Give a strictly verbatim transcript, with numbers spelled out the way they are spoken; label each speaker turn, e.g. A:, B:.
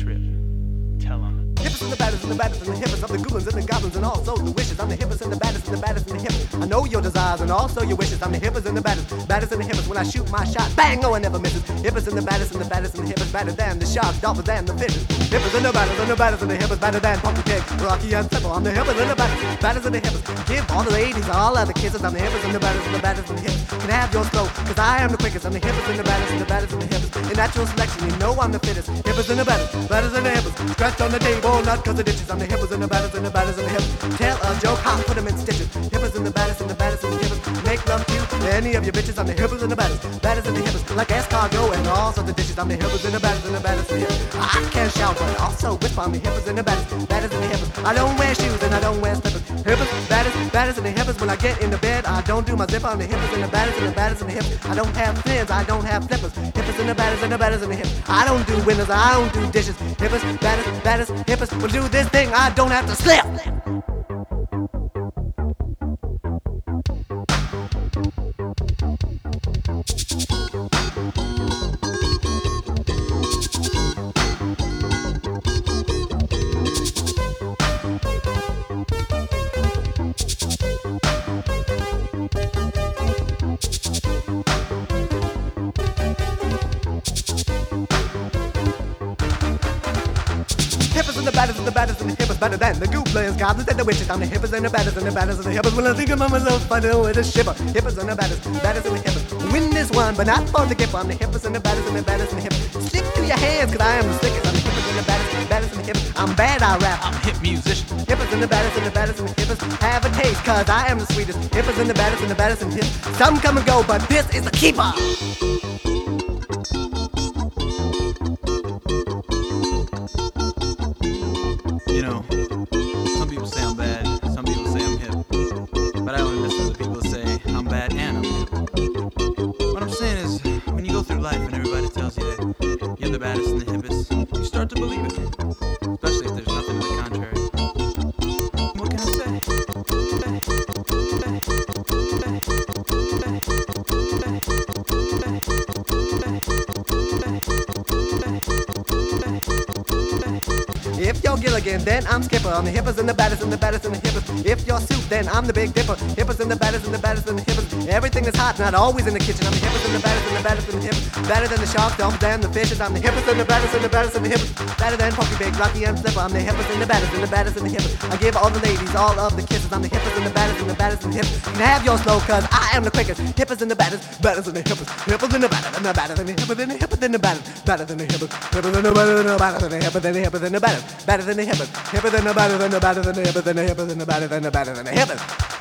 A: trip. Tell them.
B: Hippest and the baddest and the baddest and the hippest of the goblins and the goblins and also the wishes. I'm the hippest and the baddest and the baddest and the hippest. I know your desires and also your wishes. I'm the hippest and the baddest, baddest and the hippest. When I shoot my shot, bang, no one never misses. Hippest and the baddest and the baddest and the hippest. Better than the sharks, dolphins and the fishes. Hippest and the baddest and the baddest and the hippest. Better than Punky Pig, Rocky and Flipper. I'm the hippest and the baddest, baddest and the hippest. Give all the ladies all other kisses. I'm the hippest and the baddest and the baddest and the hippest. Can have yours slow, cause I am the quickest. I'm the hippest and the baddest and the baddest and the hippest. In natural selection, you know I'm the fittest. Hippest and the baddest, baddest and the hippest. Scratch on the table, not cause of ditches. I'm the hippest and the baddest and the baddest and the hippest. Tell a joke, I'll put them in stitches. Hippest and the baddest and the baddest and the hippest. Make love to any of your bitches. I'm the hippest and the baddest, baddest and the hippest. Like escargot and all sorts of dishes. I'm the hippest and the baddest and the baddest and the hippest. I can't shout, but also whisper. I'm the hippest and the baddest, baddest and the hippest. I don't wear shoes and I don't wear slippers. Hippest, baddest, baddest and the hippest. When I get into bed, I don't do my zipper. I'm the hippest and the baddest and the baddest and the hippest. I don't have fins, I don't have flippers. Hippest and the baddest and the baddest and the hippest. I don't do windows, I don't do dishes. Hippest, baddest, baddest, hippest. Will do this thing, I don't have to slip. Hippest and the baddest and the baddest and the hippest. Better than the goblins, goblins and the witches. I'm the hippest and the baddest and the baddest and the hippest. When I think about myself, I know it is shiver. Hippest and the baddest, baddest and the hippest. Win this one, but not for the gift. I'm the hippest and the baddest and the baddest and the hippest. Slip through your hands, cause I am the slickest. I'm the hippest and the baddest, baddest and the hippest. I'm bad, I rap.
A: I'm a hip musician.
B: Hippest and the baddest and the baddest and the hippest. Have a taste, cause I am the sweetest. Hippest and the baddest and the baddest and the hippest. Some come and go, but this is the keeper.
A: You know, some people say I'm bad, some people say I'm hip. But I only listen to the people who say I'm bad and I'm hip. What I'm saying is, when you go through life and everybody tells you that you're the baddest and the hippest, you start to believe it. Especially if there's nothing to the contrary. What can I say?
B: If you're Gilligan, then I'm Skipper. I'm the hippest and the baddest and the baddest and the hippest. If you're Soup, then I'm the Big Dipper. Hippest and the baddest and the baddest and the hippest. Everything is hot, not always in the kitchen. I'm the hippest and the baddest and the baddest and the hippest. Better than the sharks, dolphins, and the fishes. I'm the hippest and the baddest and the baddest and the hippest. Better than Punky Pig, Rocky and Flipper. I'm the hippest and the baddest and the baddest and the hippest. I give all the ladies all of the kisses. I'm the hippest and the baddest and the baddest and the hippest. You can have yours slow, cause I am the quickest. Hippest and the baddest, baddest and the hippest. Hippest and the baddest and the baddest and the hippest and the hippest and the baddest. Better than the hippest. Hippest and the baddest and the baddest and the hippest and the hippest and the baddest. Better than the hippest. Hipper than the baddest and the baddest and the hippest and the hippest and the baddest and the baddest and the hippest.